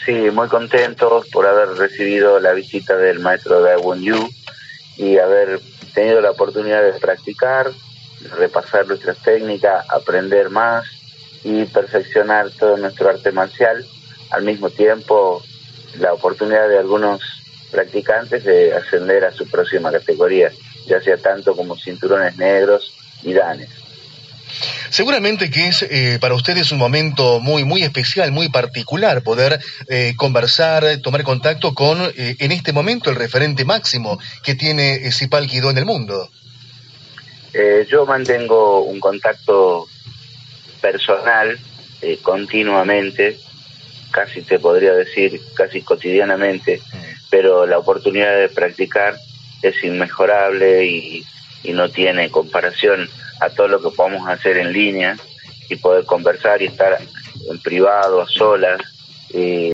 Sí, muy contentos por haber recibido la visita del maestro Daewon Yu y haber tenido la oportunidad de practicar, repasar nuestras técnicas, aprender más y perfeccionar todo nuestro arte marcial. Al mismo tiempo, la oportunidad de algunos practicantes de ascender a su próxima categoría, ya sea tanto como cinturones negros y danes. Seguramente que es para ustedes un momento muy especial, muy particular, poder conversar, tomar contacto con, en este momento, el referente máximo que tiene Sipal Guidó en el mundo. Yo mantengo un contacto personal continuamente, casi te podría decir, casi cotidianamente, pero la oportunidad de practicar es inmejorable y no tiene comparación a todo lo que podamos hacer en línea y poder conversar y estar en privado, a solas.